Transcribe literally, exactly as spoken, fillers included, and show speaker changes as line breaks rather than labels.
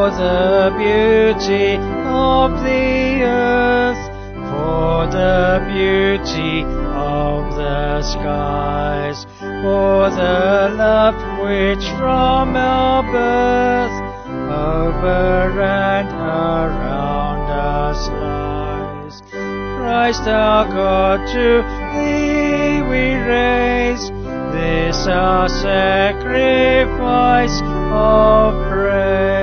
for the beauty of the earth, for the beauty of the skies, for the love which from our birth over and around us lies. Christ our God, to Thee we raise this our sacrifice of praise.